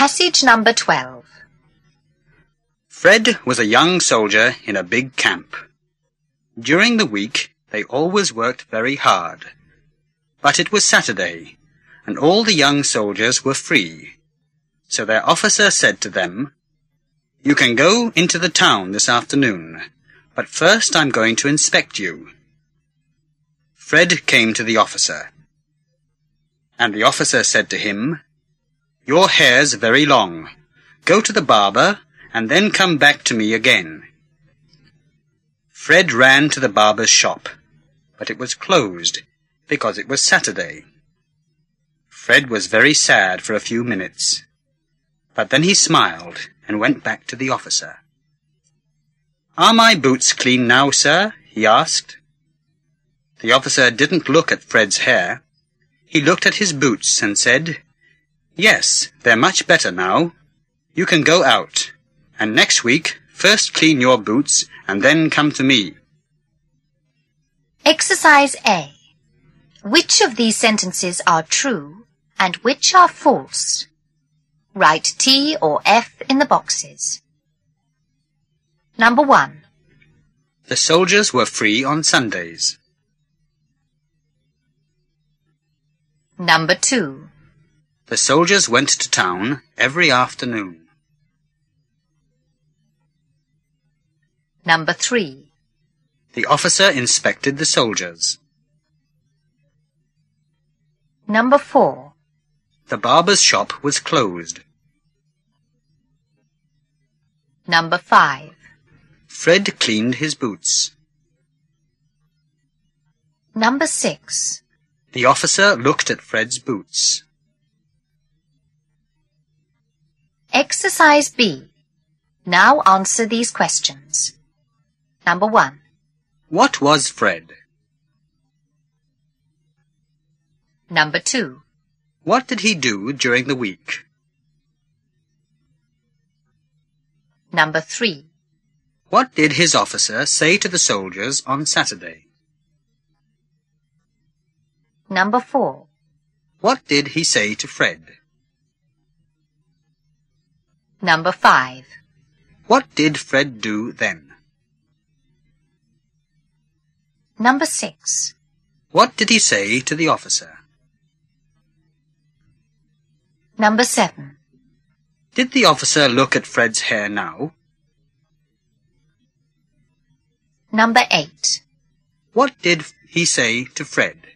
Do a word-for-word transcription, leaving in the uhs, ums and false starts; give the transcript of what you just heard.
Passage number twelve. Fred was a young soldier in a big camp. During the week, they always worked very hard. But it was Saturday, and all the young soldiers were free. So their officer said to them, "You can go into the town this afternoon, but first I'm going to inspect you." Fred came to the officer, and the officer said to him, "Your hair's very long. Go to the barber, and then come back to me again." Fred ran to the barber's shop, but it was closed, because it was Saturday. Fred was very sad for a few minutes, but then he smiled and went back to the officer. "Are my boots clean now, sir?" he asked. The officer didn't look at Fred's hair. He looked at his boots and said, "Yes, they're much better now. You can go out, and next week first clean your boots and then come to me." Exercise A. Which of these sentences are true and which are false? Write T or F in the boxes. Number one. The soldiers were free on Sundays. Number two. The soldiers went to town every afternoon. Number three. The officer inspected the soldiers. Number four. The barber's shop was closed. Number five. Fred cleaned his boots. Number six. The officer looked at Fred's boots. Exercise B. Now answer these questions. Number one. What was Fred? Number two. What did he do during the week? Number three. What did his officer say to the soldiers on Saturday? Number four. What did he say to Fred? Number five. What did Fred do then? Number six. What did he say to the officer? Number seven. Did the officer look at Fred's hair now? Number eight. What did he say to Fred?